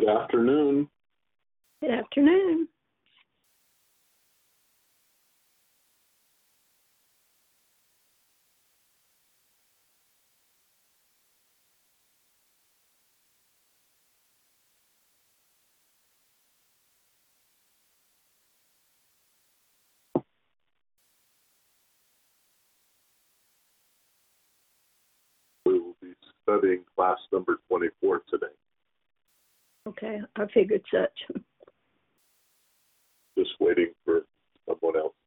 Good afternoon. Good afternoon. We will be studying class number 24 today. Okay, I figured such. Just waiting for someone else.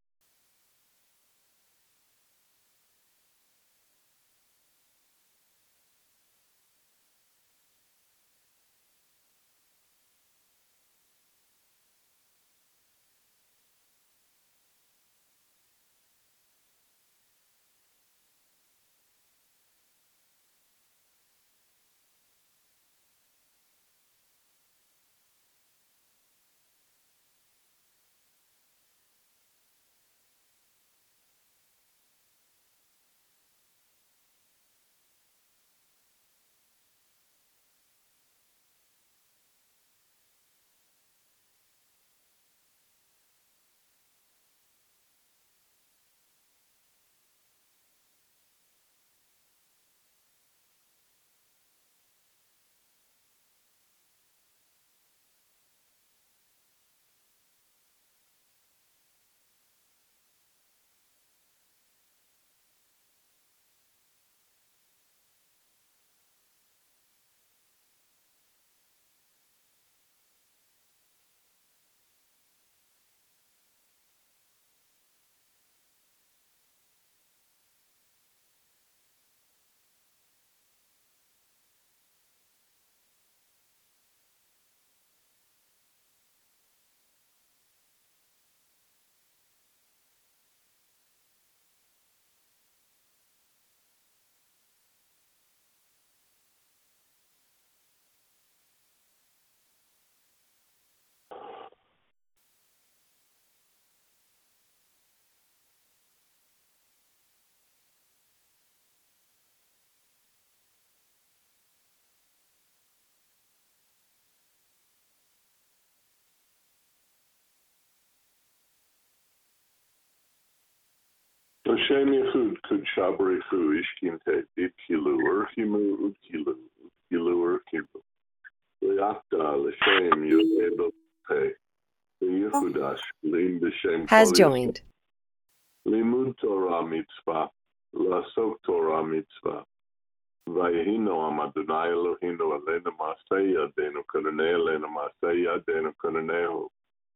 Hashem Yehud Kud Shabrefu Ishkinte Itkilu Urkimu Utkilu Utkilu Urkilu Leakta L'Shem Yudebo Pe Yehudash Lim B'Shem Has joined. Limud Torah Mitzvah Lasok Torah Mitzvah Vayehino Am Adonai Eloheinu Alenu Masei Yadenu Kananei Alenu Masei Yadenu Kananehu.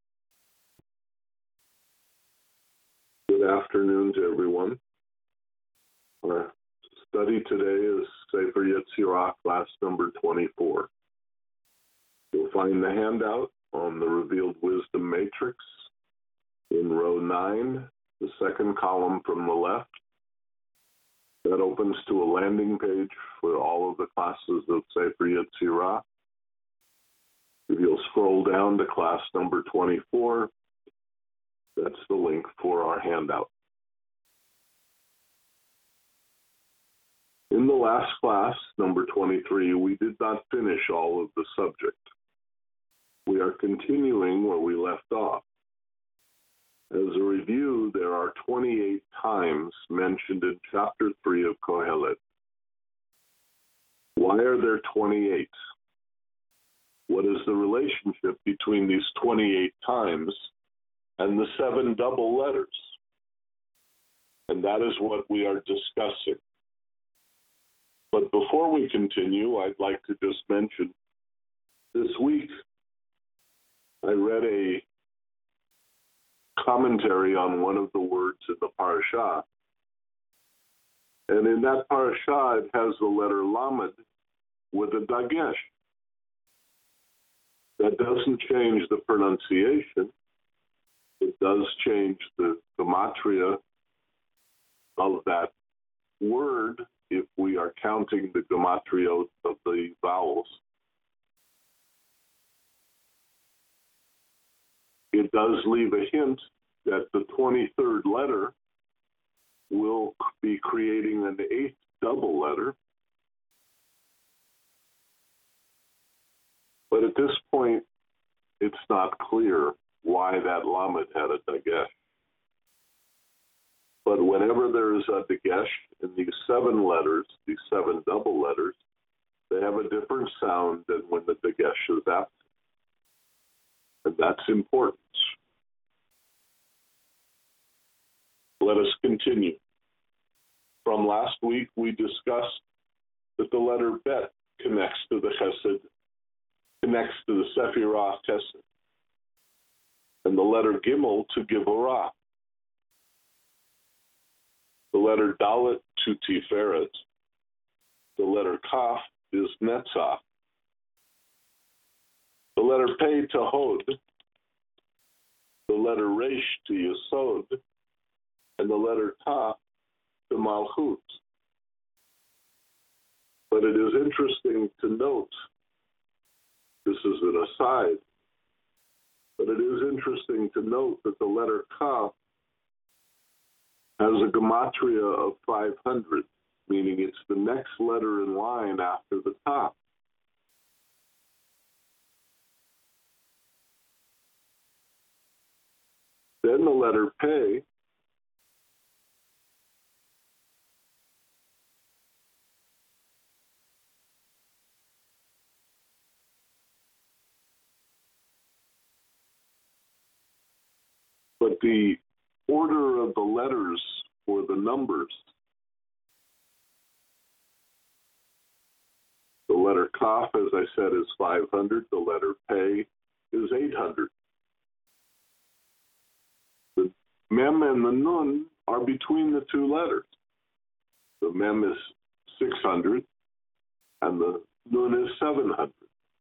Good afternoon to everyone. Our study today is Sefer Yetzirah, class number 24. You'll find the handout on the Revealed Wisdom Matrix in row 9, the second column from the left. That opens to a landing page for all of the classes of Sefer Yetzirah. If you'll scroll down to class number 24, that's the link for our handout. In the last class, number 23, we did not finish all of the subject. We are continuing where we left off. As a review, there are 28 times mentioned in chapter 3 of Kohelet. Why are there 28? What is the relationship between these 28 times and the 7 double letters? And that is what we are discussing. But before we continue, I'd like to just mention, this week I read a commentary on one of the words in the parashah. And in that parashah, it has the letter Lamed with a dagesh. That doesn't change the pronunciation. It does change the gematria of that word if we are counting the gematria of the vowels. It does leave a hint that the 23rd letter will be creating an 8th double letter. But at clear why that lamed had a dagesh. But whenever there is a dagesh in these 7 letters, these 7 double letters, they have a different sound than when the dagesh is absent. And that's important. Let us continue. From last week, we discussed that the letter Bet connects to the Chesed, connects to the Sephirah Chesed, and the letter Gimel to Givorah. The letter Dalet to Tiferet. The letter Kaf is Netzach. The letter Pei to Hod. The letter Resh to Yesod. And the letter Ta to Malchut. But it is interesting to note, this is an aside, but it is interesting to note that the letter Kaf has a gematria of 500, meaning it's the next letter in line after the top. Then the letter Pei but the order of the letters or the numbers, the letter Kaf, as I said, is 500. The letter Pei is 800. The Mem and the Nun are between the 2 letters. The Mem is 600 and the Nun is 700.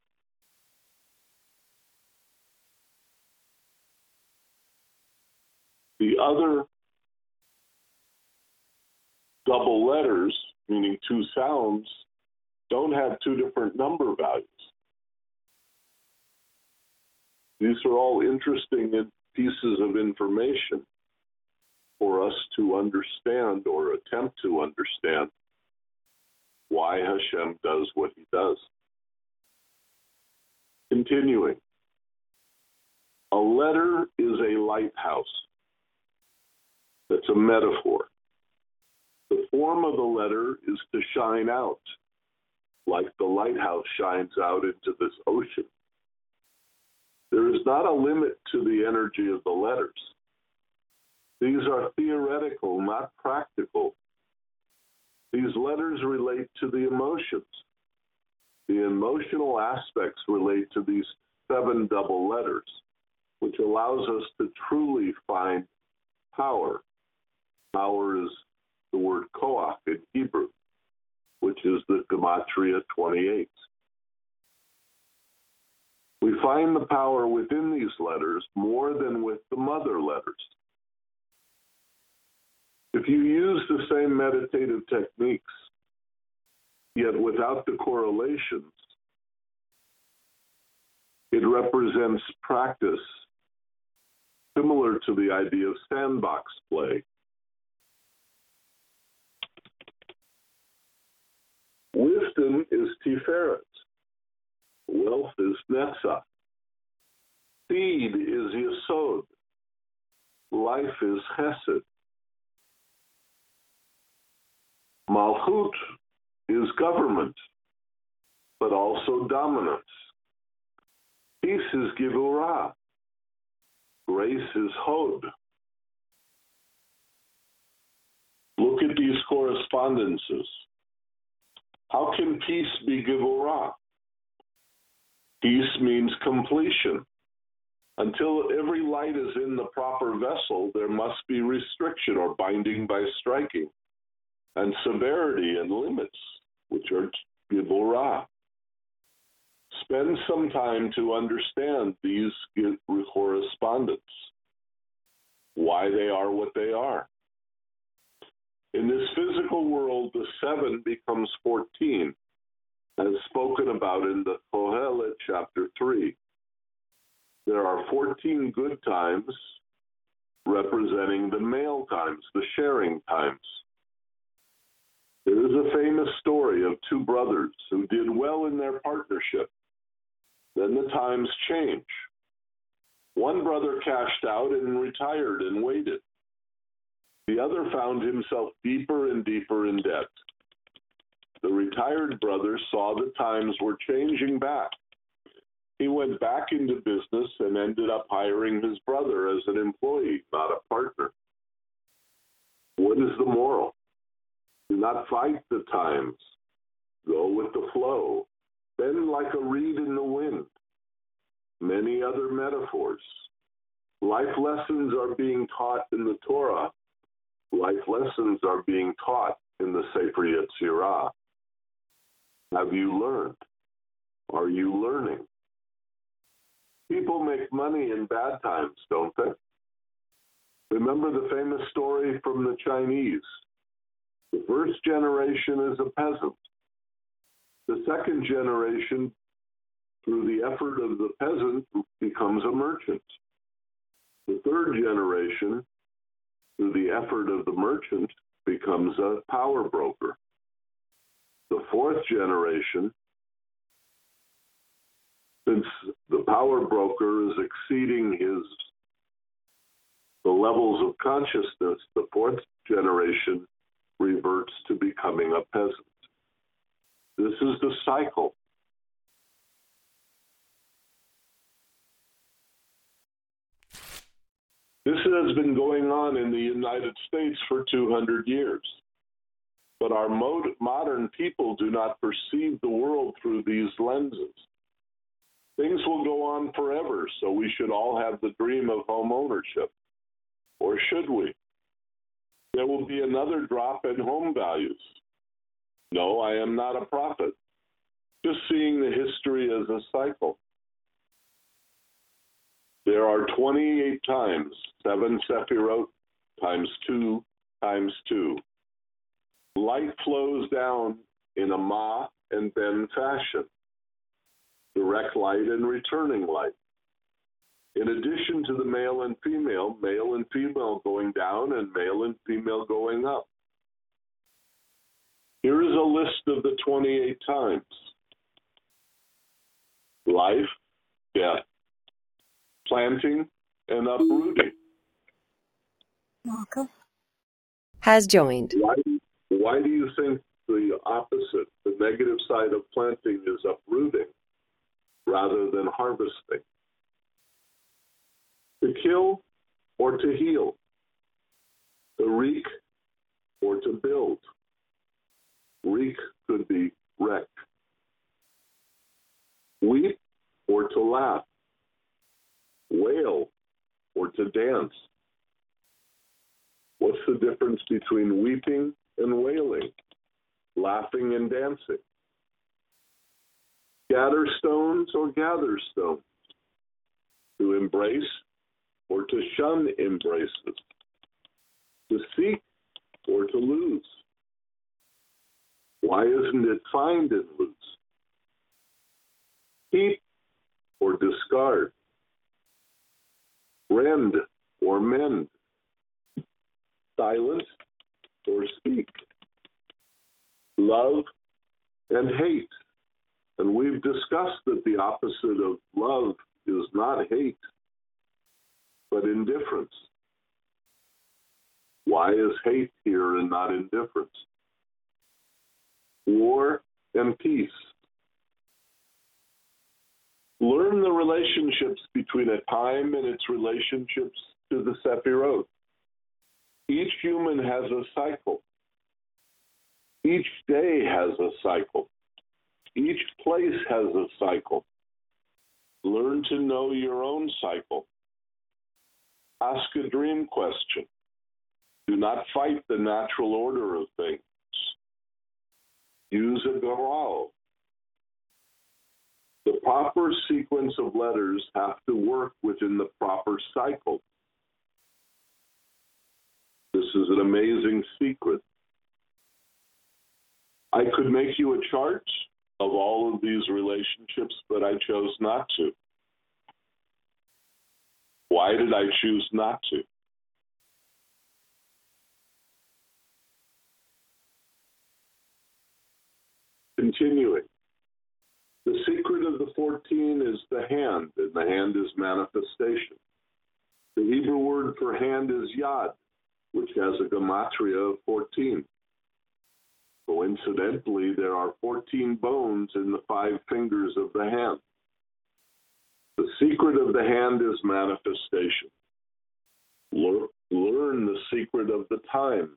The other double letters, meaning 2 sounds, don't have 2 different number values. These are all interesting pieces of information for us to understand or attempt to understand why Hashem does what he does. Continuing. A letter is a lighthouse. That's a metaphor. The form of the letter is to shine out, like the lighthouse shines out into this ocean. There is not a limit to the energy of the letters. These are theoretical, not practical. These letters relate to the emotions. The emotional aspects relate to these 7 double letters, which allows us to truly find power. Power is the word koach in Hebrew, which is the gematria 28. We find the power within these letters more than with the mother letters. If you use the same meditative techniques, yet without the correlations, it represents practice similar to the idea of sandbox play. Wisdom is Tiferet. Wealth is Netzach. Seed is Yesod. Life is Chesed. Malchut is government, but also dominance. Peace is Givorah. Grace is Hod. Look at these correspondences. How can peace be Givorah? Peace means completion. Until every light is in the proper vessel, there must be restriction or binding by striking, and severity and limits, which are Givorah. Spend some time to understand these correspondence, why they are what they are. In this physical world, the 7 becomes 14, as spoken about in the Kohelet chapter 3. There are 14 good times representing the male times, the sharing times. There is a famous story of 2 brothers who did well in their partnership. Then the times change. One brother cashed out and retired and waited. The other found himself deeper and deeper in debt. The retired brother saw the times were changing back. He went back into business and ended up hiring his brother as an employee, not a partner. What is the moral? Do not fight the times. Go with the flow. Bend like a reed in the wind. Many other metaphors. Life lessons are being taught in the Torah. Life lessons are being taught in the Sefer Yetzirah. Have you learned? Are you learning? People make money in bad times, don't they? Remember the famous story from the Chinese. The first generation is a peasant. The second generation, through the effort of the peasant, becomes a merchant. The third generation, through the effort of the merchant, becomes a power broker. The fourth generation, since the power broker is exceeding the levels of consciousness, the fourth generation reverts to becoming a peasant. This is the cycle. This has been going on in the United States for 200 years. But our modern people do not perceive the world through these lenses. Things will go on forever, so we should all have the dream of home ownership. Or should we? There will be another drop in home values. No, I am not a prophet. Just seeing the history as a cycle. There are 28 times, 7 Sefirot times 2 times 2. Light flows down in a Ma and Ben fashion. Direct light and returning light. In addition to the male and female going down and male and female going up. Here is a list of the 28 times. Life, death, planting, and uprooting. Welcome. Has joined. Why do you think the opposite, the negative side of planting, is uprooting rather than harvesting? To kill or to heal? To wreak or to build? Wreak could be wreck. Weep or to laugh? Wail or to dance? What's the difference between weeping and wailing, laughing and dancing? Scatter stones or gather stones? To embrace or to shun embraces? To seek or to lose? Why isn't it find and lose? Keep or discard? Rend or mend? Silence or speak? Love and hate. And we've discussed that the opposite of love is not hate, but indifference. Why is hate here and not indifference? War and peace. Learn the relationships between a time and its relationships to the Sefirot. Each human has a cycle. Each day has a cycle. Each place has a cycle. Learn to know your own cycle. Ask a dream question. Do not fight the natural order of things. Use a garal. The proper sequence of letters have to work within the proper cycle. This is an amazing secret. I could make you a chart of all of these relationships, but I chose not to. Why did I choose not to? Continuing. The secret secret of the 14 is the hand, and the hand is manifestation. The Hebrew word for hand is yad, which has a gematria of 14. Coincidentally, there are 14 bones in the 5 fingers of the hand. The secret of the hand is manifestation. Learn the secret of the times.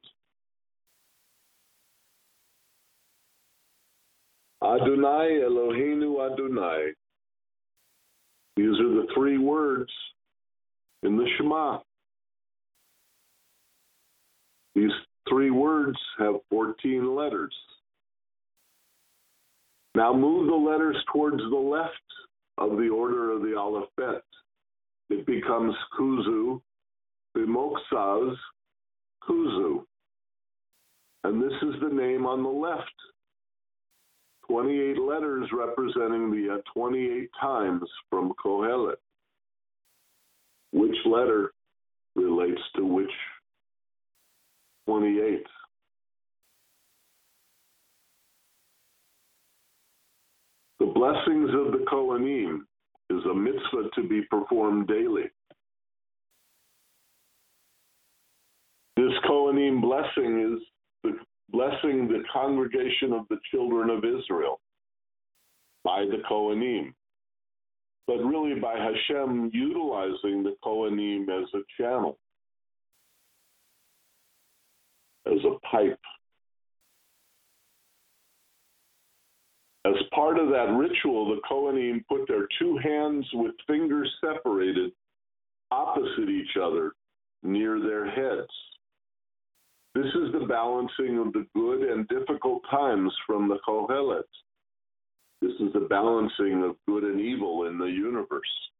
Adonai Eloheinu Adonai. These are the 3 words in the Shema. These 3 words have 14 letters. Now move the letters towards the left of the order of the alphabet. It becomes Kuzu, Bimoksaz, Kuzu. And this is the name on the left. 28 letters representing the 28 times from Kohelet. Which letter relates to which 28? The blessings of the Kohanim is a mitzvah to be performed daily. This Kohanim blessing is blessing the congregation of the children of Israel by the Kohanim, but really by Hashem utilizing the Kohanim as a channel, as a pipe. As part of that ritual, the Kohanim put their 2 hands with fingers separated opposite each other near their heads. This is the balancing of the good and difficult times from the Kohelet. This is the balancing of good and evil in the universe.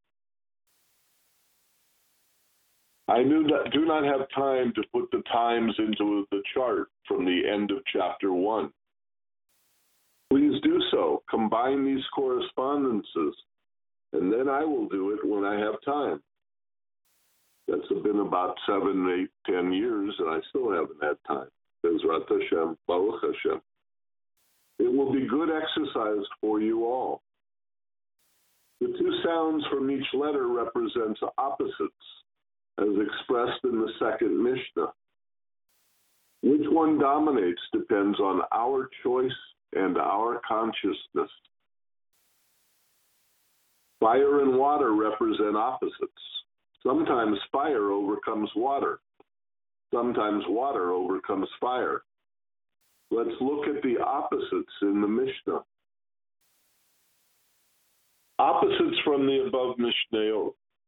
I do not have time to put the times into the chart from the end of chapter 1. Please do so. Combine these correspondences, and then I will do it when I have time. That's been about 7, 8, 10 years, and I still haven't had time. Bezrat Hashem, Baruch Hashem. It will be good exercise for you all. The 2 sounds from each letter represents opposites, as expressed in the second Mishnah. Which one dominates depends on our choice and our consciousness. Fire and water represent opposites. Sometimes fire overcomes water. Sometimes water overcomes fire. Let's look at the opposites in the Mishnah. Opposites from the above Mishnayot.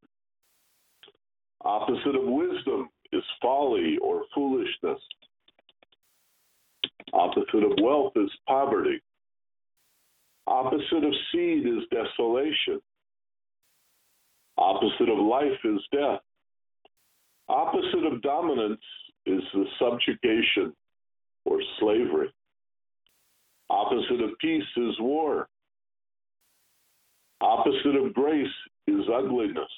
Opposite of wisdom is folly or foolishness. Opposite of wealth is poverty. Opposite of seed is desolation. Opposite of life is death. Opposite of dominance is the subjugation or slavery. Opposite of peace is war. Opposite of grace is ugliness.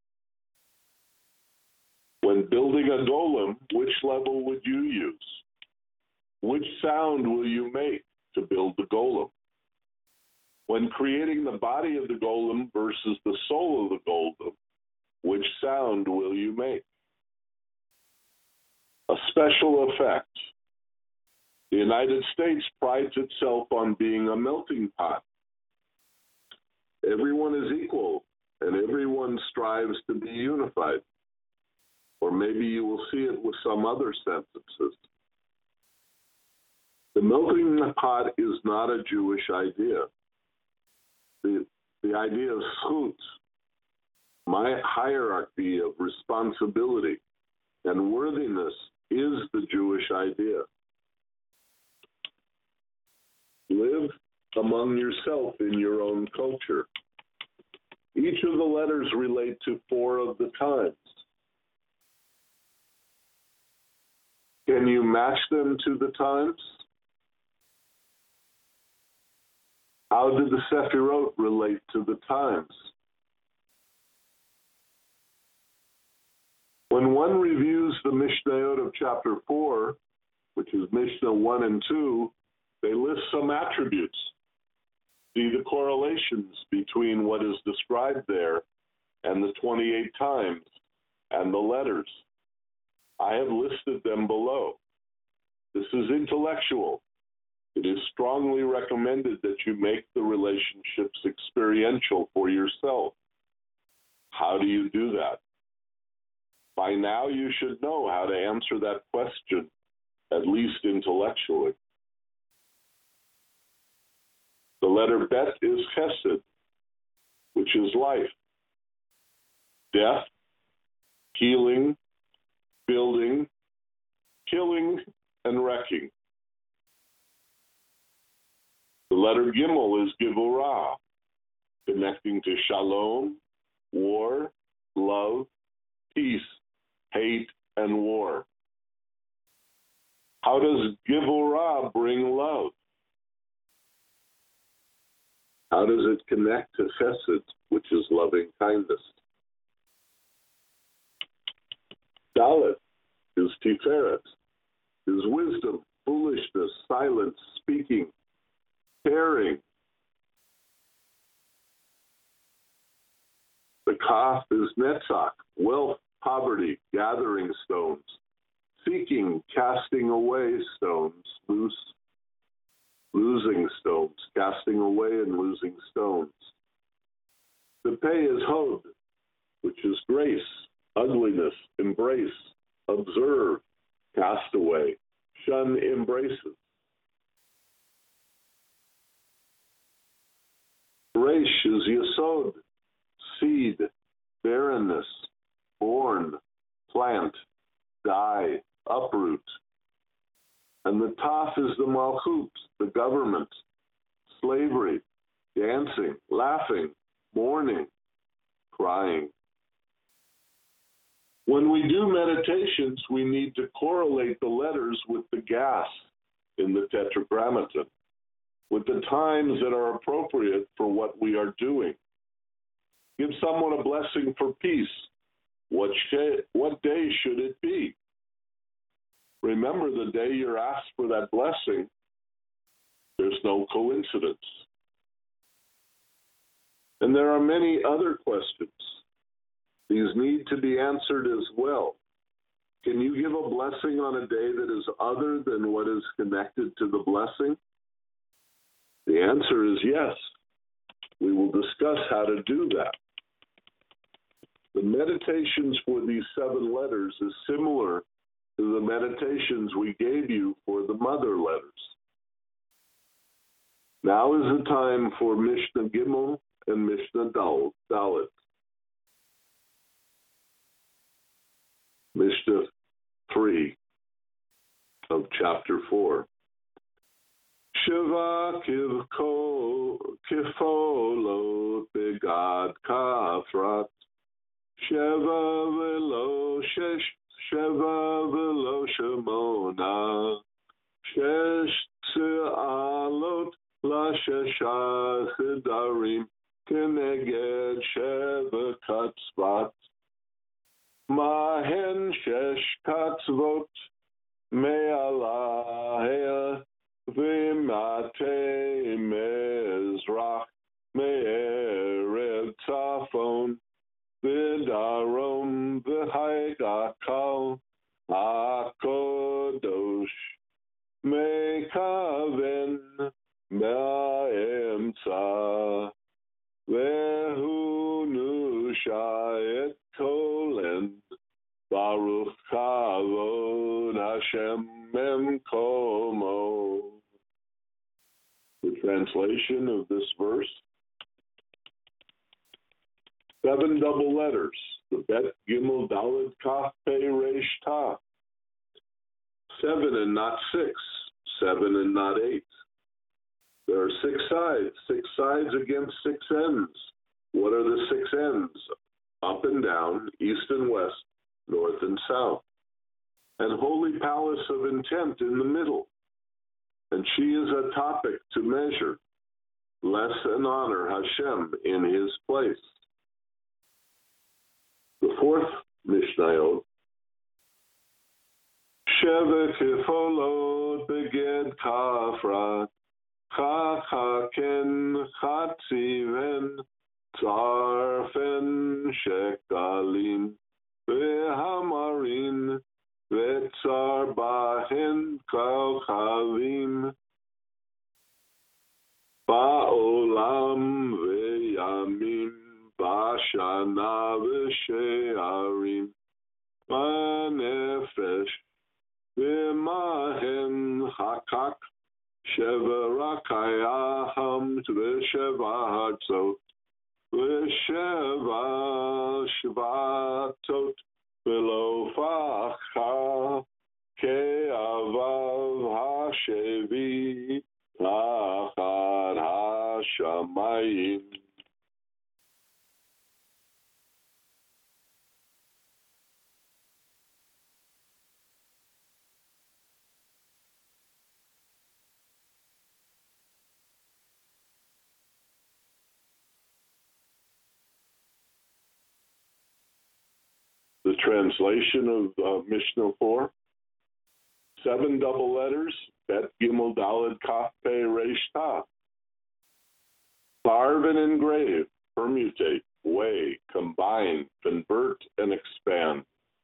When building a golem, which level would you use? Which sound will you make to build the golem? When creating the body of the golem versus the soul of the golem, which sound will you make? A special effect. The United States prides itself on being a melting pot. Everyone is equal, and everyone strives to be unified. Or maybe you will see it with some other sentences. The melting pot is not a Jewish idea. The idea of schut, my hierarchy of responsibility and worthiness, is the Jewish idea. Live among yourself in your own culture. Each of the letters relate to 4 of the times. Can you match them to the times? How did the Sefirot relate to the times? When one reviews the Mishnayot of chapter 4, which is Mishnah 1 and 2, they list some attributes. See the correlations between what is described there and the 28 times and the letters. I have listed them below. This is intellectual. It is strongly recommended that you make the relationships experiential for yourself. How do you do that? By now you should know how to answer that question, at least intellectually. The letter Bet is Chesed, which is life. Death, healing, building, killing, and wrecking. The letter Gimel is Givurah, connecting to Shalom, war, love, peace, hate, and war. How does Givurah bring love? How does it connect to Chesed, which is loving kindness? Dalet is Tiferet, is wisdom, foolishness, silence, speaking, caring. The Kaf is Netzach, wealth, poverty, gathering stones, seeking, casting away stones, losing stones, casting away and losing stones. The Pei is Hod, which is grace, ugliness, embrace, observe, cast away, shun embraces. Resh is Yesod, seed, barrenness, born, plant, die, uproot. And the Taf is the Malchut, the government, slavery, dancing, laughing, mourning, crying. When we do meditations, we need to correlate the letters with the gas in the Tetragrammaton, with the times that are appropriate for what we are doing. Give someone a blessing for peace. What day should it be? Remember, the day you're asked for that blessing, there's no coincidence. And there are many other questions. These need to be answered as well. Can you give a blessing on a day that is other than what is connected to the blessing? The answer is yes. We will discuss how to do that. The meditations for these 7 letters is similar to the meditations we gave you for the mother letters. Now is the time for Mishnah Gimel and Mishnah Dalet. Mishnah 3 of chapter 4. Shiva kifolo begad kafrat, Sheva velo shesh, Sheva velo shemona, Shesh tzealot la shesha chedarim, Keneged Sheva katzvat. Mahen shesh katzvot, me'alahea, v'matei mezrach, me'erev tzafon, v'darom v'haigakal, HaKodosh, me'kaven ma'emtza, ve'hu nusha et kolen, Baruch Kavod Hashem Memkomo. The translation of this verse: 7 double letters, the Bet Gimel Dalet Kaf Pei Resh Ta. 7 and not 6, 7 and not 8. There are 6 sides, 6 sides against 6 ends. What are the 6 ends? Up and down, east and west, north and south. And Holy Palace of Intent in the middle. And she is a topic to measure. Bless and honor Hashem in his place. The 4th Mishnayot. Sheva kifolo beged kafrat, Chachaken, Chatziven, Tzarfen, Shekalim, Vehamarin, Vetzarbahen, Kochavim, Ba'olam ve'yamim, Ba'shana ve'she'arim, Ba'nefesh, ve'mahen hakak, Sheva rakayaham, ve'sheva hatzot, ve'sheva shvatot, ve'lo facha, ke'avav hashevi, Lachad Hashamayim. The translation of Mishnah 4. 7 double letters, Bet Gimel Daled Kaf Pe Resh Tav. Carve and engrave, permutate, weigh, combine, convert, and expand.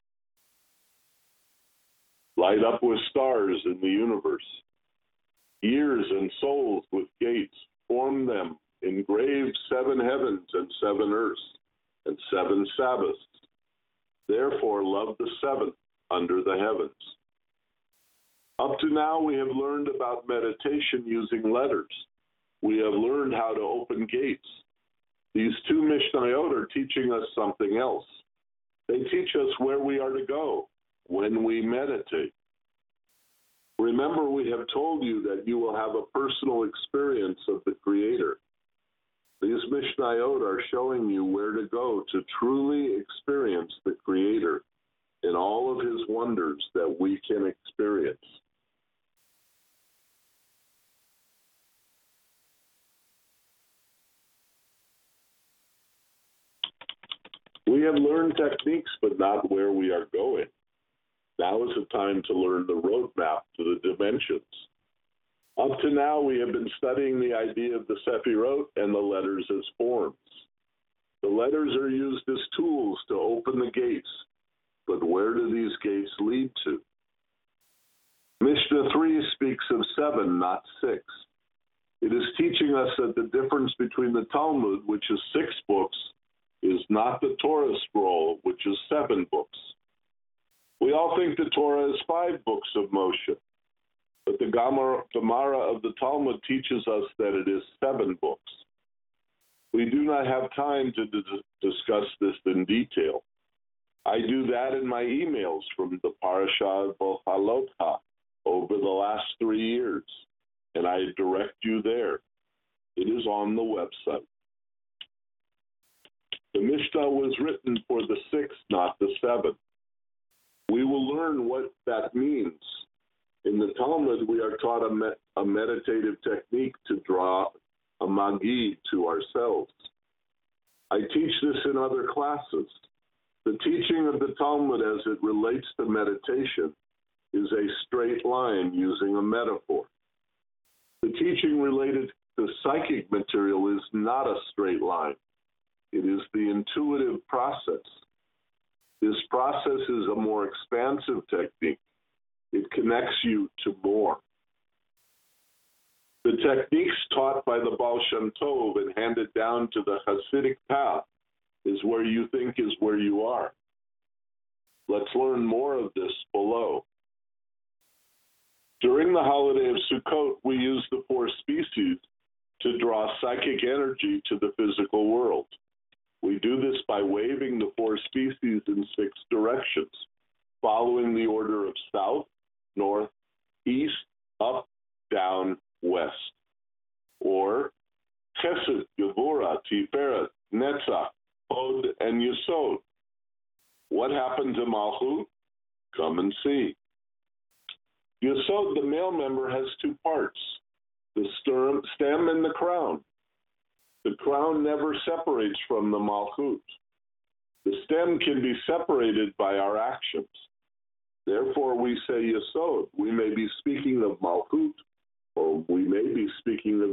Light up with stars in the universe. Years and souls with gates, form them, engrave 7 heavens and 7 earths, and 7 Sabbaths. Therefore love the 7th under the heavens. Up to now, we have learned about meditation using letters. We have learned how to open gates. These 2 Mishnayot are teaching us something else. They teach us where we are to go when we meditate. Remember, we have told you that you will have a personal experience of the Creator. These Mishnayot are showing you where to go to truly experience the Creator in all of His wonders that we can experience. We have learned techniques, but not where we are going. Now is the time to learn the roadmap to the dimensions. Up to now, we have been studying the idea of the Sephirot and the letters as forms. The letters are used as tools to open the gates, but where do these gates lead to? Mishnah 3 speaks of 7, not 6. It is teaching us that the difference between the Talmud, which is 6 books, is not the Torah scroll, which is 7 books. We all think the Torah is 5 books of Moshe, but the Gemara of the Talmud teaches us that it is 7 books. We do not have time to discuss this in detail. I do that in my emails from the Parashah of Halotha over the last 3 years, and I direct you there. It is on the website. The Mishnah was written for the 6th, not the 7th. We will learn what that means. In the Talmud, we are taught a meditative technique to draw a magi to ourselves. I teach this in other classes. The teaching of the Talmud as it relates to meditation is a straight line using a metaphor. The teaching related to psychic material is not a straight line. It is the intuitive process. This process is a more expansive technique. It connects you to more. The techniques taught by the Baal Shem Tov and handed down to the Hasidic path is where you think is where you are. Let's learn more of this below. During the holiday of Sukkot, we use the 4 species to draw psychic energy to the physical world. We do this by waving the 4 species in 6 directions, following the order of south, north, east, up, down, west. Or Chesed, Gevurah, Tiferet, Netzach, Hod, and Yesod. What happened to Malchut? Come and see. Yesod, the male member, has 2 parts, the stem and the crown. The crown never separates from the Malchut. The stem can be separated by our actions. Therefore, we say Yesod. We may be speaking of Malchut, or we may be speaking of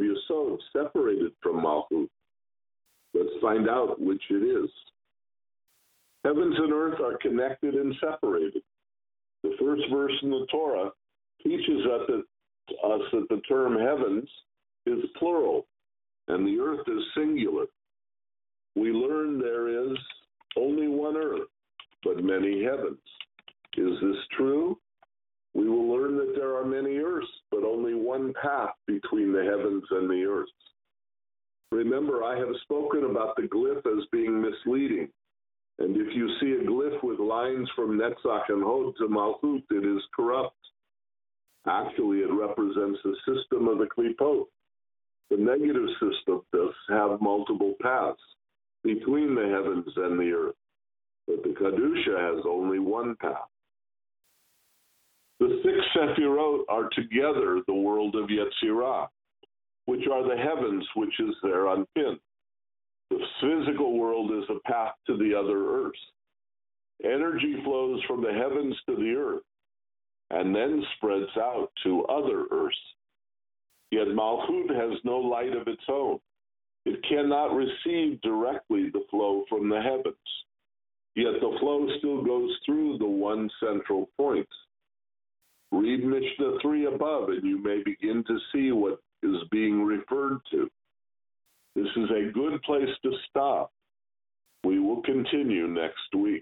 separated from Malchut. Let's find out which it is. Heavens and earth are connected and separated. The first verse in the Torah teaches us that the term heavens is plural and the earth is singular. We learn there is only one earth, but many heavens. Is this true? We will learn that there are many earths, but only one path between the heavens and the earth. Remember, I have spoken about the glyph as being misleading. And if you see a glyph with lines from Netzach and Hod to Malchut, it is corrupt. Actually, it represents the system of the Klipot. The negative systems have multiple paths between the heavens and the earth, but the Kedusha has only one path. The 6 Sephirot are together the world of Yetzirah, which are the heavens, which is there on pin. The physical world is a path to the other earths. Energy flows from the heavens to the earth and then spreads out to other earths. Yet Malchut has no light of its own. It cannot receive directly the flow from the heavens. Yet the flow still goes through the one central point. Read Mishnah 3 above, and you may begin to see what is being referred to. This is a good place to stop. We will continue next week.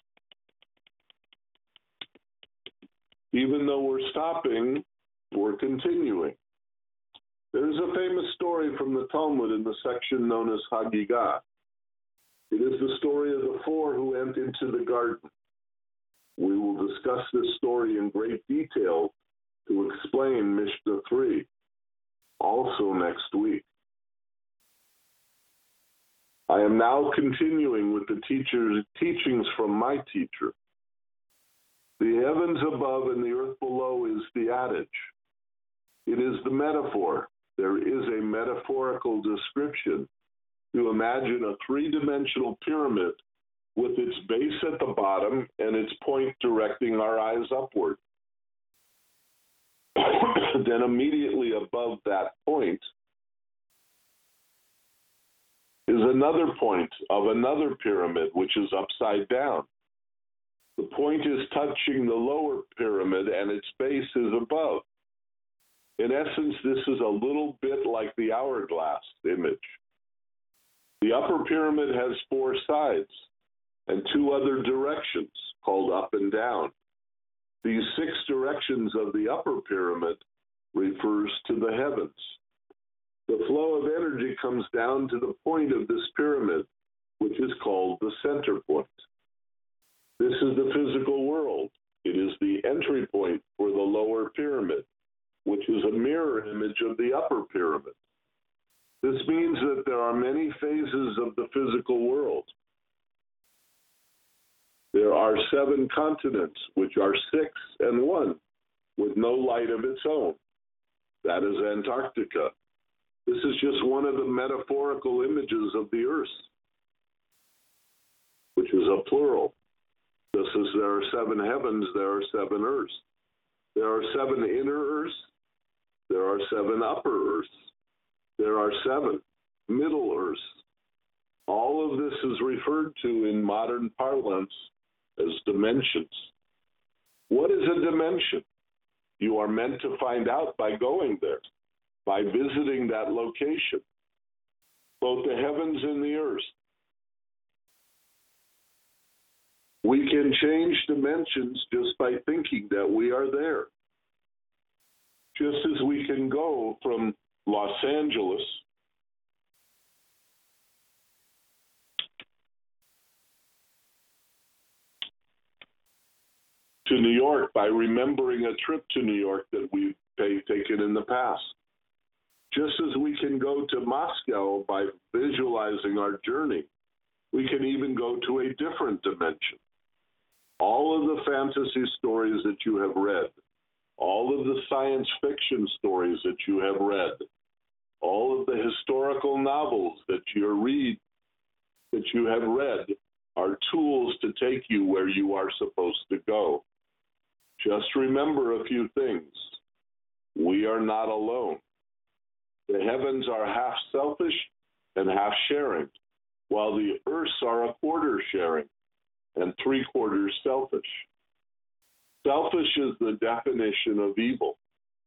Even though we're stopping, we're continuing. There is a famous story from the Talmud in the section known as Hagigah. It is the story of the 4 who went into the garden. We will discuss this story in great detail to explain Mishnah 3, also next week. I am now continuing with the teachings from my teacher. The heavens above and the earth below is the adage. It is the metaphor. There is a metaphorical description to imagine a three-dimensional pyramid with its base at the bottom and its point directing our eyes upward. Then immediately above that point is another point of another pyramid, which is upside down. The point is touching the lower pyramid and its base is above. In essence, this is a little bit like the hourglass image. The upper pyramid has 4 sides and 2 other directions called up and down. These 6 directions of the upper pyramid refers to the heavens. The flow of energy comes down to the point of this pyramid, which is called the center point. This is the physical world. It is the entry point for the lower pyramid, which is a mirror image of the upper pyramid. This means that there are many phases of the physical world. There are 7 continents, which are 6 and 1, with no light of its own. That is Antarctica. This is just one of the metaphorical images of the earth, which is a plural. Just as there are 7 heavens, there are 7 earths. There are 7 inner earths. There are 7 upper earths. There are 7 middle earths. All of this is referred to in modern parlance as dimensions. What is a dimension? You are meant to find out by going there, by visiting that location, both the heavens and the earth. We can change dimensions just by thinking that we are there. Just as we can go from Los Angeles to New York by remembering a trip to New York that we've taken in the past. Just as we can go to Moscow by visualizing our journey, we can even go to a different dimension. All of the fantasy stories that you have read, all of the science fiction stories that you have read, all of the historical novels that you have read are tools to take you where you are supposed to go. Just remember a few things. We are not alone. The heavens are half selfish and half sharing, while the earths are a quarter sharing and three-quarters selfish. Selfish is the definition of evil.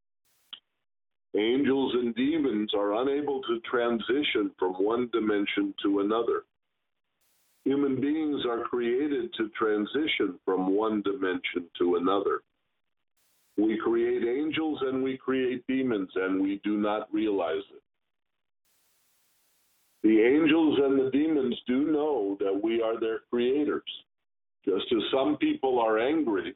Angels and demons are unable to transition from one dimension to another. Human beings are created to transition from one dimension to another. We create angels and we create demons, and we do not realize it. The angels and the demons do know that we are their creators. Just as some people are angry,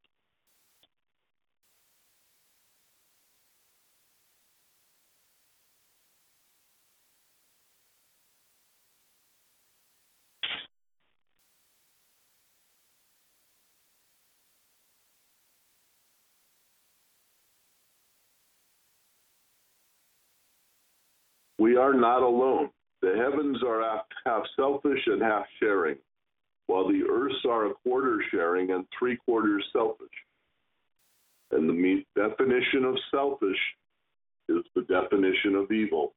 we are not alone. The heavens are half selfish and half sharing, while the earths are a quarter sharing and three-quarters selfish. And the definition of selfish is the definition of evil.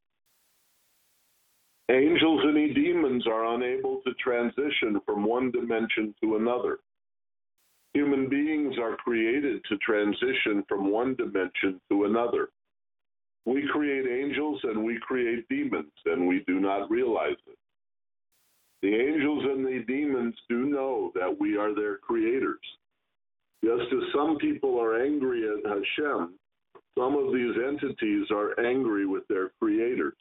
Angels and demons are unable to transition from one dimension to another. Human beings are created to transition from one dimension to another. We create angels and we create demons, and we do not realize it. The angels and the demons do know that we are their creators. Just as some people are angry at Hashem, some of these entities are angry with their creators.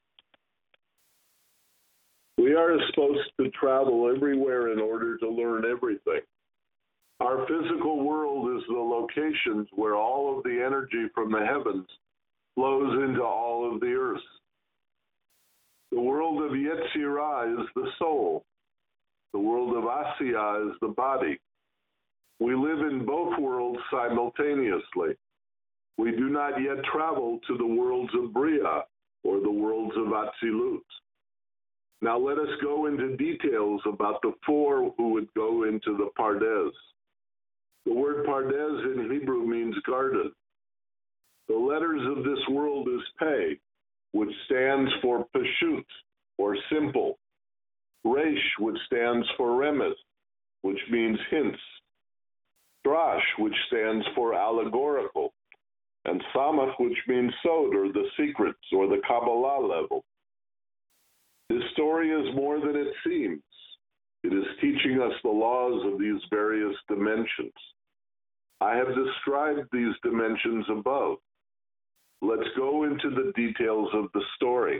We are supposed to travel everywhere in order to learn everything. Our physical world is the locations where all of the energy from the heavens flows into all of the earth. The world of Yetzirah is the soul. The world of Asiya is the body. We live in both worlds simultaneously. We do not yet travel to the worlds of Bria or the worlds of Atzilut. Now let us go into details about the four who would go into the Pardes. The word Pardes in Hebrew means garden. The letters of this world is Pei, which stands for Pashut, or simple. Resh, which stands for Remez, which means hints. Drash, which stands for allegorical. And Samach, which means Sod, or the secrets, or the Kabbalah level. This story is more than it seems. It is teaching us the laws of these various dimensions. I have described these dimensions above. Let's go into the details of the story.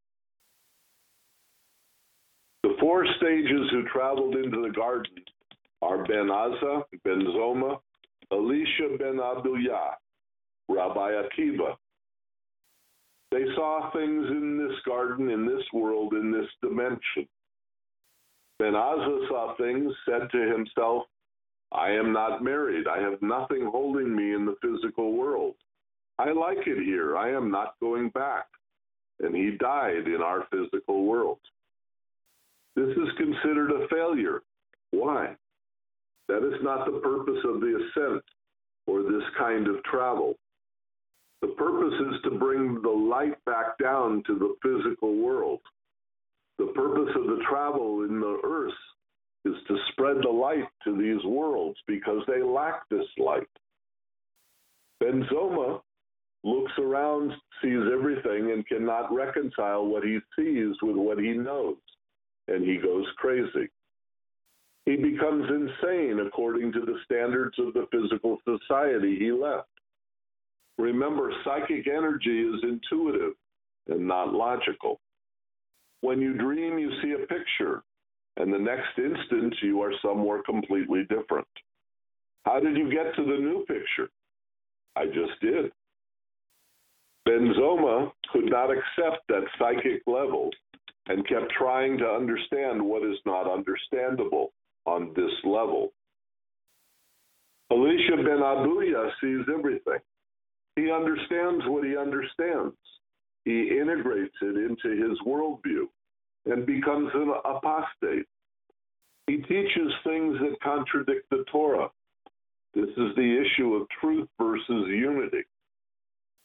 The four sages who traveled into the garden are Ben Azza, Ben Zoma, Elisha ben Abdullah, Rabbi Akiva. They saw things in this garden, in this world, in this dimension. Ben Azza saw things, said to himself, I am not married. I have nothing holding me in the physical world. I like it here. I am not going back. And he died in our physical world. This is considered a failure. Why? That is not the purpose of the ascent or this kind of travel. The purpose is to bring the light back down to the physical world. The purpose of the travel in the earth is to spread the light to these worlds because they lack this light. Ben Zoma looks around, sees everything, and cannot reconcile what he sees with what he knows, and he goes crazy. He becomes insane according to the standards of the physical society he left. Remember, psychic energy is intuitive and not logical. When you dream, you see a picture, and the next instant you are somewhere completely different. How did you get to the new picture? I just did. Ben Zoma could not accept that psychic level and kept trying to understand what is not understandable on this level. Elisha ben Abuya sees everything. He understands what he understands. He integrates it into his worldview and becomes an apostate. He teaches things that contradict the Torah. This is the issue of truth versus unity.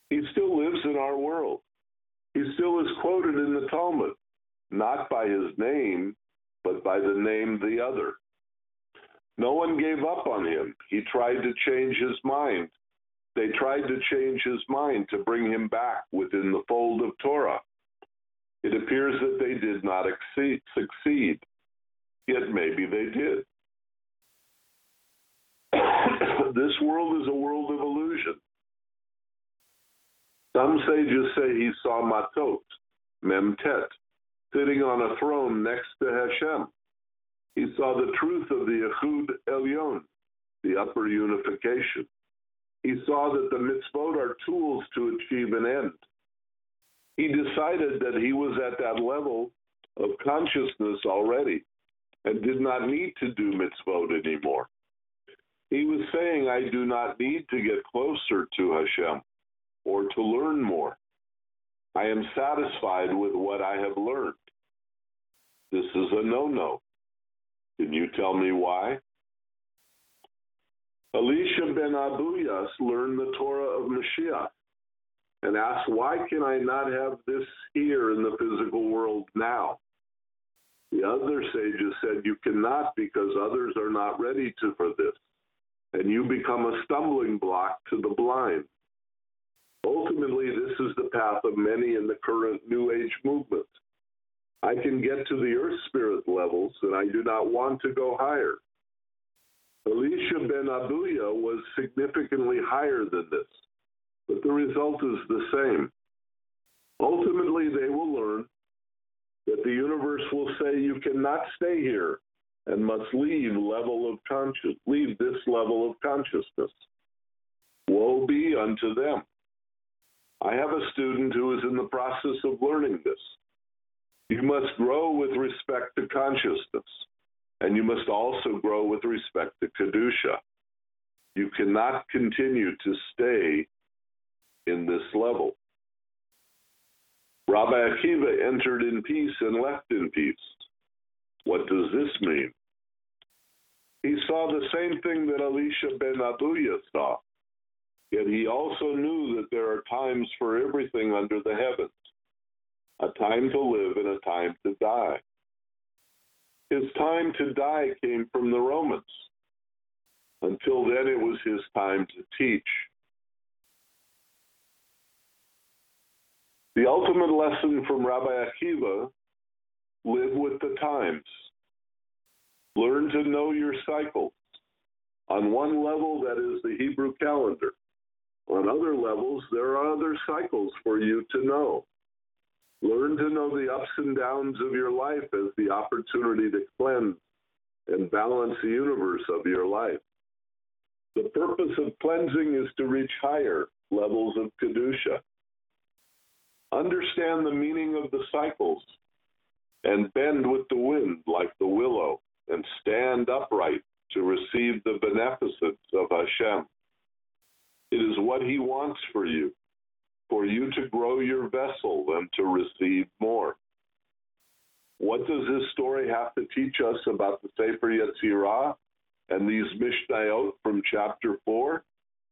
He still lives in our world. He still is quoted in the Talmud, not by his name, but by the name the other. No one gave up on him. He tried to change his mind. They tried to change his mind to bring him back within the fold of Torah. It appears that they did not succeed, yet maybe they did. This world is a world of illusion. Some sages say he saw Matot, Memtet, sitting on a throne next to Hashem. He saw the truth of the Echud Elyon, the upper unification. He saw that the mitzvot are tools to achieve an end. He decided that he was at that level of consciousness already and did not need to do mitzvot anymore. He was saying, I do not need to get closer to Hashem or to learn more. I am satisfied with what I have learned. This is a no-no. Can you tell me why? Elisha ben Abuyas learned the Torah of Mashiach and asked, why can I not have this here in the physical world now? The other sages said, you cannot because others are not ready for this, and you become a stumbling block to the blind. Ultimately, this is the path of many in the current New Age movement. I can get to the earth spirit levels, and I do not want to go higher. Elisha ben Abuya was significantly higher than this, but the result is the same. Ultimately, they will learn that the universe will say you cannot stay here and must leave this level of consciousness. Woe be unto them. I have a student who is in the process of learning this. You must grow with respect to consciousness, and you must also grow with respect to Kedusha. You cannot continue to stay in this level. Rabbi Akiva entered in peace and left in peace. What does this mean? He saw the same thing that Elisha ben Abuya saw, yet he also knew that there are times for everything under the heavens, a time to live and a time to die. His time to die came from the Romans. Until then, it was his time to teach. The ultimate lesson from Rabbi Akiva: live with the times. Learn to know your cycles. On one level, that is the Hebrew calendar. On other levels, there are other cycles for you to know. Learn to know the ups and downs of your life as the opportunity to cleanse and balance the universe of your life. The purpose of cleansing is to reach higher levels of Kedusha. Understand the meaning of the cycles and bend with the wind like the willow and stand upright to receive the beneficence of Hashem. It is what He wants for you to grow your vessel and to receive more. What does this story have to teach us about the Sefer Yetzirah and these Mishnayot from chapter 4?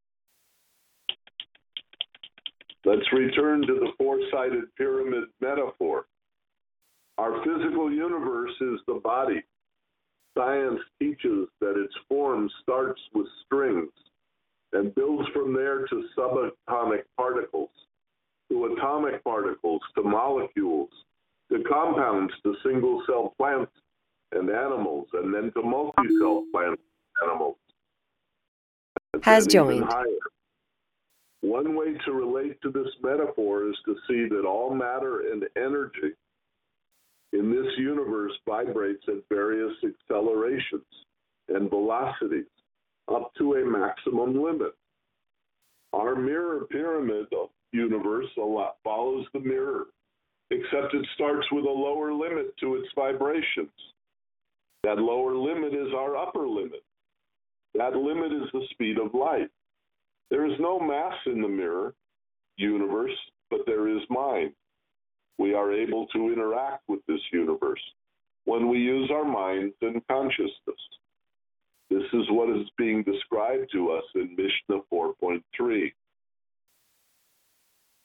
Let's return to the four-sided pyramid metaphor. Our physical universe is the body. Science teaches that its form starts with strings and builds from there to subatomic particles, to atomic particles, to molecules, to compounds, to single-cell plants and animals, and then to multi-cell plants and animals. Has and joined. even higher. One way to relate to this metaphor is to see that all matter and energy in this universe vibrates at various accelerations and velocities up to a maximum limit. Our mirror pyramid universe follows the mirror, except it starts with a lower limit to its vibrations. That lower limit is our upper limit. That limit is the speed of light. There is no mass in the mirror universe, but there is mind. We are able to interact with this universe when we use our minds and consciousness. This is what is being described to us in Mishnah 4.3.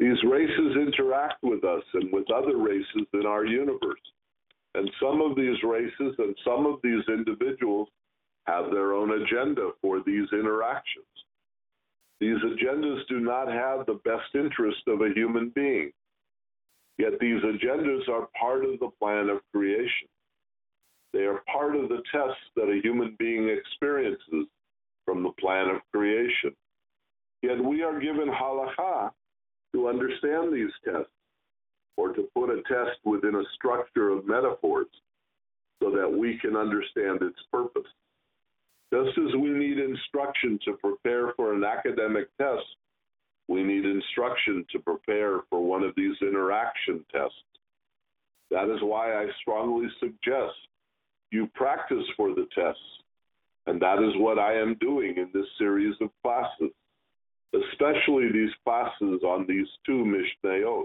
These races interact with us and with other races in our universe. And some of these races and some of these individuals have their own agenda for these interactions. These agendas do not have the best interest of a human being. Yet these agendas are part of the plan of creation. They are part of the tests that a human being experiences from the plan of creation. Yet we are given halakha to understand these tests, or to put a test within a structure of metaphors so that we can understand its purpose. Just as we need instruction to prepare for an academic test, we need instruction to prepare for one of these interaction tests. That is why I strongly suggest you practice for the tests, and that is what I am doing in this series of classes, especially these classes on these two Mishnayot.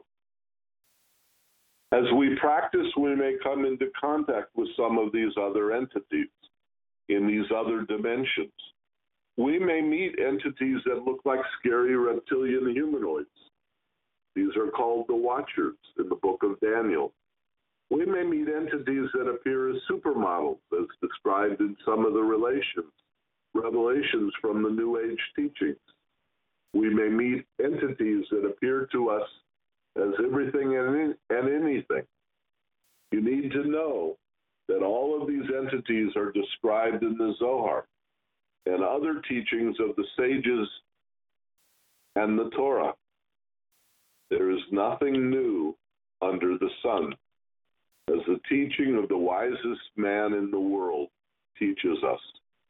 As we practice, we may come into contact with some of these other entities in these other dimensions. We may meet entities that look like scary reptilian humanoids. These are called the Watchers in the book of Daniel. We may meet entities that appear as supermodels, as described in some of the revelations from the New Age teachings. We may meet entities that appear to us as everything and anything. You need to know that all of these entities are described in the Zohar and other teachings of the sages and the Torah. There is nothing new under the sun, as the teaching of the wisest man in the world teaches us.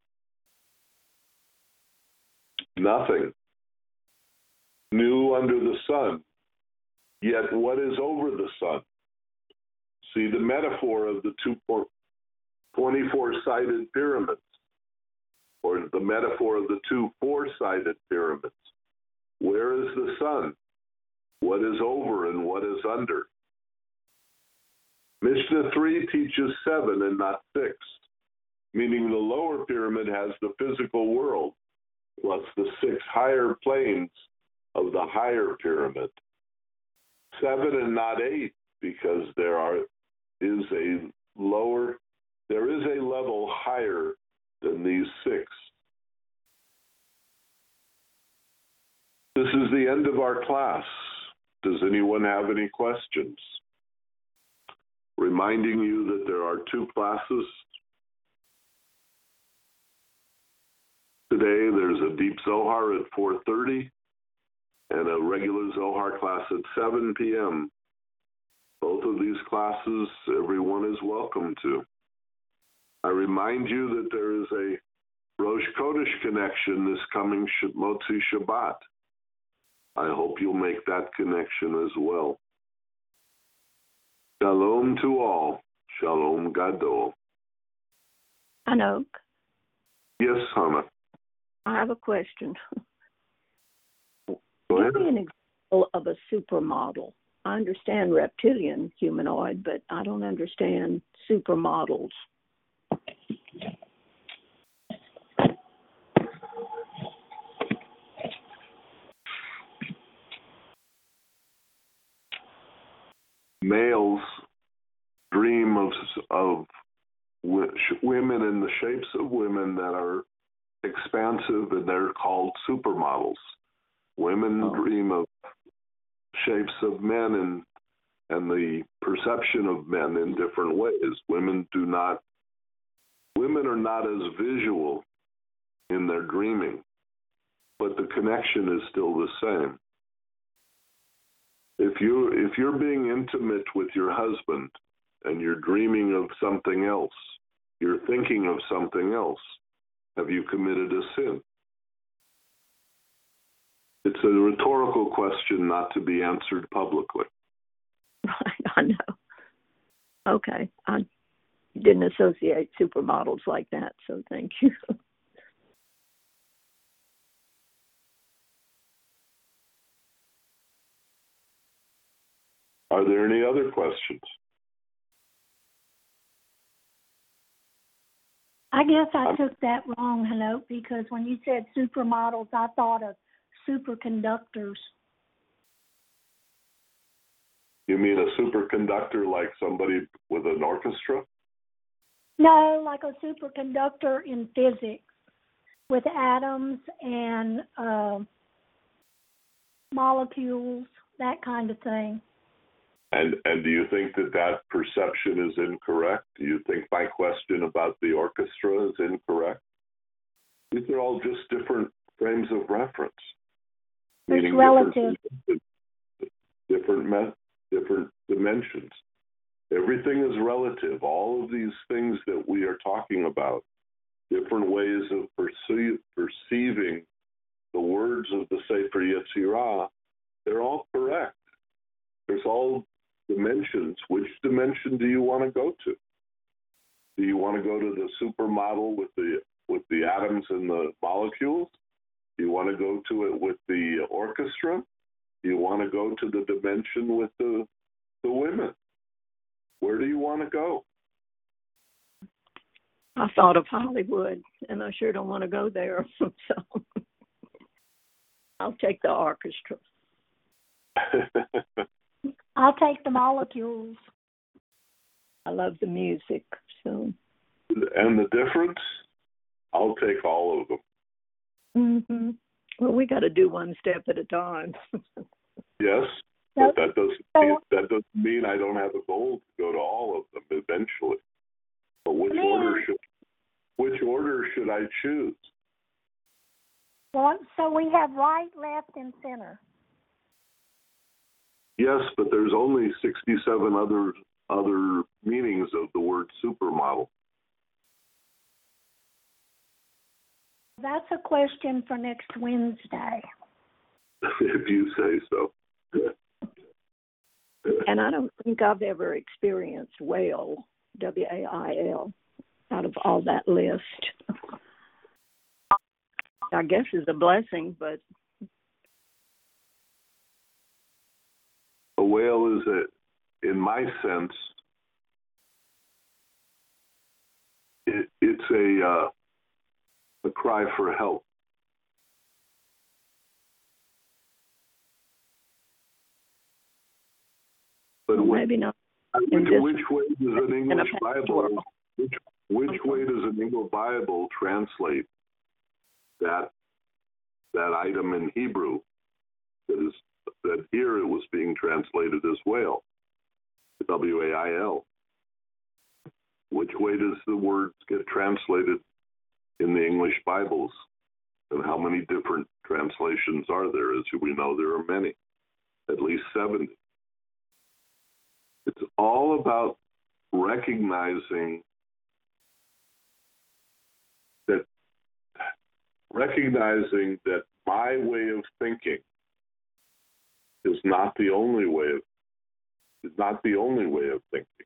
Nothing new under the sun, yet what is over the sun? See the metaphor of the 24-sided pyramids, or the metaphor of the two 4-sided pyramids. Where is the sun? What is over and what is under? Mishnah 3 teaches 7 and not 6, meaning the lower pyramid has the physical world, plus the 6 higher planes of the higher pyramid. 7 and not 8, because there is a level higher than these 6. This is the end of our class. Does anyone have any questions? Reminding you that there are 2 classes. Today there's a Deep Zohar at 4:30 and a regular Zohar class at 7 p.m. Both of these classes, everyone is welcome to. I remind you that there is a Rosh Chodesh connection this coming Motzi Shabbat. I hope you'll make that connection as well. Shalom to all. Shalom Gadol. Anok, Yes, Hannah. I have a question. Go ahead. Give me an example of a supermodel. I understand reptilian humanoid, but I don't understand supermodels. Males dream of women in the shapes of women that are expansive, and they're called supermodels. Women dream of shapes of men and the perception of men in different ways. Women are not as visual in their dreaming, but the connection is still the same. If you're being intimate with your husband and you're dreaming of something else, you're thinking of something else, have you committed a sin? It's a rhetorical question not to be answered publicly. Right, I know. Okay, I didn't associate supermodels like that, so thank you. Are there any other questions? I guess I took that wrong, Hanote, because when you said supermodels, I thought of superconductors. You mean a superconductor like somebody with an orchestra? No, like a superconductor in physics with atoms and molecules, that kind of thing. And do you think that perception is incorrect? Do you think my question about the orchestra is incorrect? These are all just different frames of reference. It's relative. Different dimensions. Everything is relative. All of these things that we are talking about, different ways of perceiving the words of the Sefer Yetzirah, they're all correct. There's all dimensions. Which dimension do you want to go to? Do you want to go to the supermodel with the atoms and the molecules? Do you want to go to it with the orchestra? Do you want to go to the dimension with the women? Where do you want to go? I thought of Hollywood, and I sure don't want to go there. So I'll take the orchestra. I'll take the molecules. I love the music. So. And the difference? I'll take all of them. Mm-hmm. Well, we got to do one step at a time. Yes, but that doesn't mean I don't have a goal to go to all of them eventually. But which order should I choose? Well, so we have right, left, and center. Yes, but there's only 67 other meanings of the word supermodel. That's a question for next Wednesday. If you say so. And I don't think I've ever experienced whale, W-A-I-L, out of all that list. I guess it's a blessing, but... A whale is, in my sense, it's a cry for help. But maybe not. Which way does an English Bible? Which way does an English Bible translate that item in Hebrew? That here it was being translated as whale, W-A-I-L. Which way does the words get translated in the English Bibles? And how many different translations are there? As we know, there are many, at least 70. It's all about recognizing that my way of thinking is not the only way of thinking.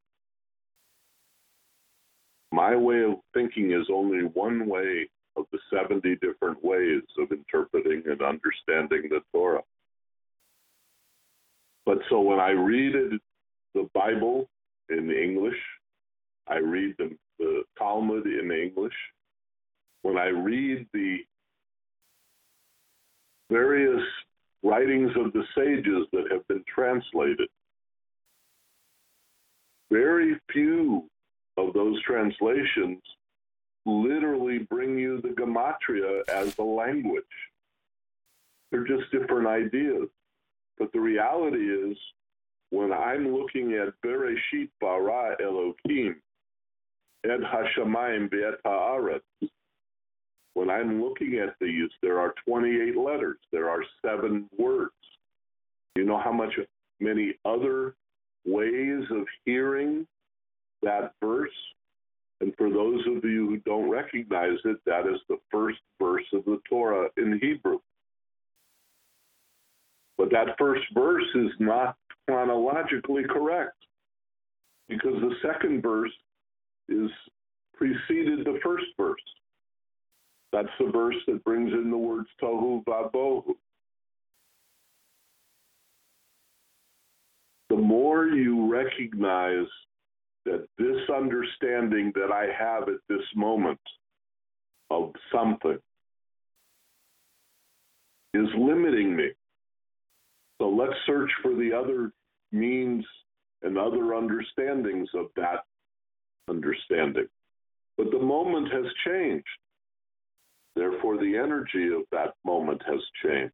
My way of thinking is only one way of the 70 different ways of interpreting and understanding the Torah. But so when I read the Bible in English, I read the Talmud in English. When I read the various writings of the sages that have been translated, very few of those translations literally bring you the gematria as a language. They're just different ideas. But the reality is, when I'm looking at Bereshit bara Elokim, Ed Hashamayim Ve'et Haaretz, when I'm looking at these, there are 28 letters. There are 7 words. You know how many other ways of hearing that verse? And for those of you who don't recognize it, that is the first verse of the Torah in Hebrew. But that first verse is not chronologically correct, because the second verse preceded the first verse. That's the verse that brings in the words tohu vabohu. The more you recognize that this understanding that I have at this moment of something is limiting me. So let's search for the other means and other understandings of that understanding. But the moment has changed. Therefore, the energy of that moment has changed.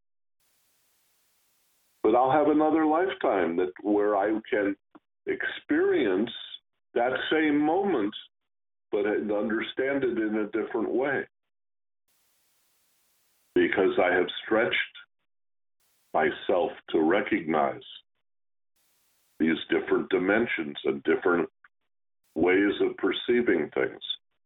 But I'll have another lifetime where I can experience that same moment, but understand it in a different way. Because I have stretched myself to recognize these different dimensions and different ways of perceiving things.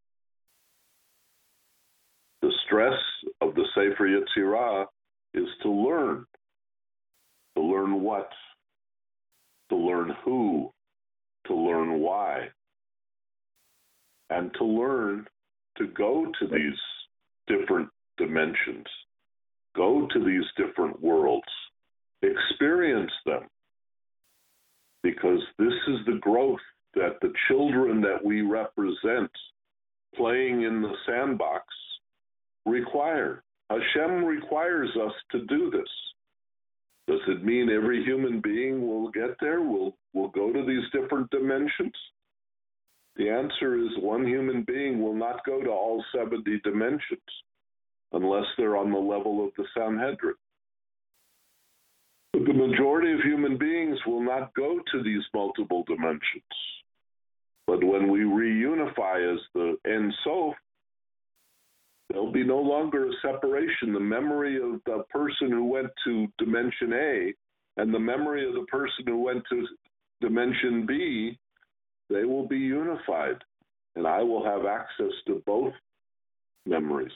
The stress of the Sefer Yetzirah is to learn. To learn what? To learn who? To learn why? And to learn to go to these different dimensions, go to these different worlds, experience them. Because this is the growth that the children that we represent playing in the sandbox require. Hashem requires us to do this. Does it mean every human being will get there, will go to these different dimensions? The answer is one human being will not go to all 70 dimensions unless they're on the level of the Sanhedrin. But the majority of human beings will not go to these multiple dimensions. But when we reunify as the Ein Sof, there'll be no longer a separation. The memory of the person who went to dimension A and the memory of the person who went to dimension B, they will be unified. And I will have access to both memories.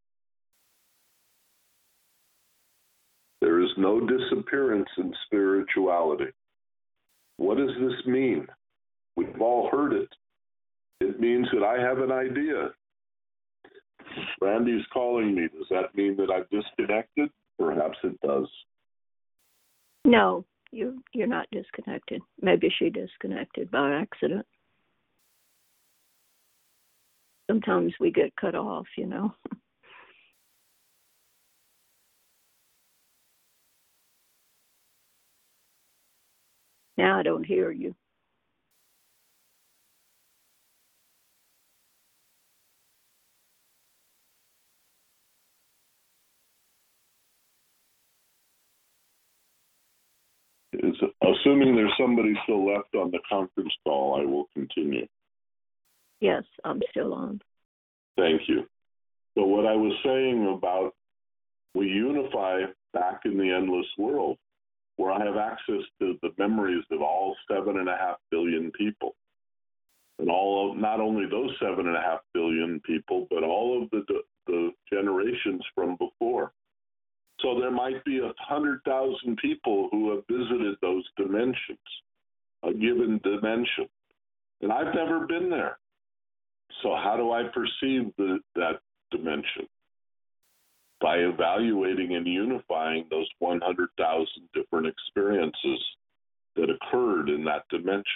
There is no disappearance in spirituality. What does this mean? We've all heard it. It means that I have an idea. Randy's calling me. Does that mean that I've disconnected? Perhaps it does. No, you're not disconnected. Maybe she disconnected by accident. Sometimes we get cut off, you know. Now I don't hear you. Assuming there's somebody still left on the conference call, I will continue. Yes, I'm still on. Thank you. So what I was saying about we unify back in the endless world, where I have access to the memories of all 7.5 billion people. And all of, not only those 7.5 billion people, but all of the generations from before. So there might be 100,000 people who have visited those dimensions, a given dimension. And I've never been there. So how do I perceive that dimension? By evaluating and unifying those 100,000 different experiences that occurred in that dimension.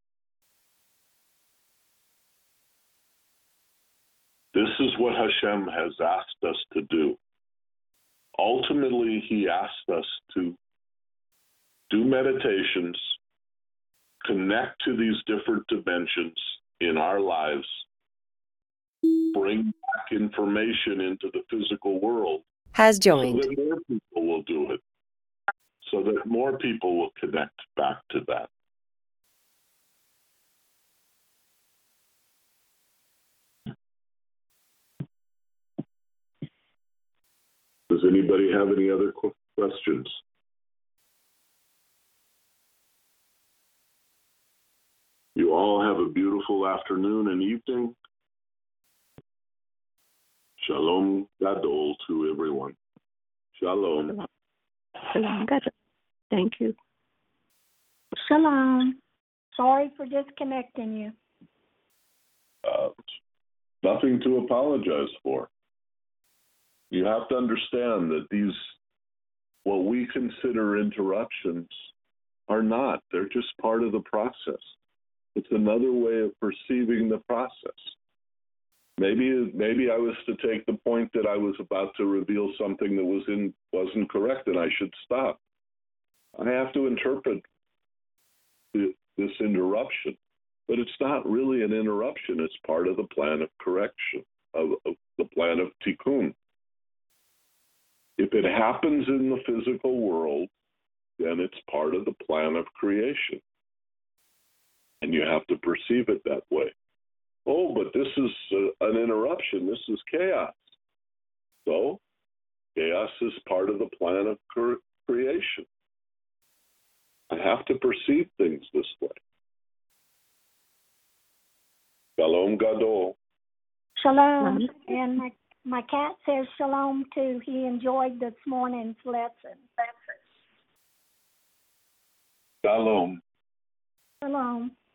This is what Hashem has asked us to do. Ultimately, he asked us to do meditations, connect to these different dimensions in our lives, bring back information into the physical world. Has joined. So that more people will do it. So that more people will connect back to that. Does anybody have any other questions? You all have a beautiful afternoon and evening. Shalom Gadol to everyone. Shalom. Shalom Gadol. Thank you. Shalom. Sorry for disconnecting you. Nothing to apologize for. You have to understand that these, what we consider interruptions, are not. They're just part of the process. It's another way of perceiving the process. Maybe I was to take the point that I was about to reveal something that wasn't correct and I should stop. I have to interpret this interruption. But it's not really an interruption. It's part of the plan of correction, of the plan of tikkun. If it happens in the physical world, then it's part of the plan of creation. And you have to perceive it that way. Oh, but this is an interruption. This is chaos. So, chaos is part of the plan of creation. I have to perceive things this way. Shalom Gadol. Shalom. And my cat says shalom too. He enjoyed this morning's lesson. Shalom. Shalom.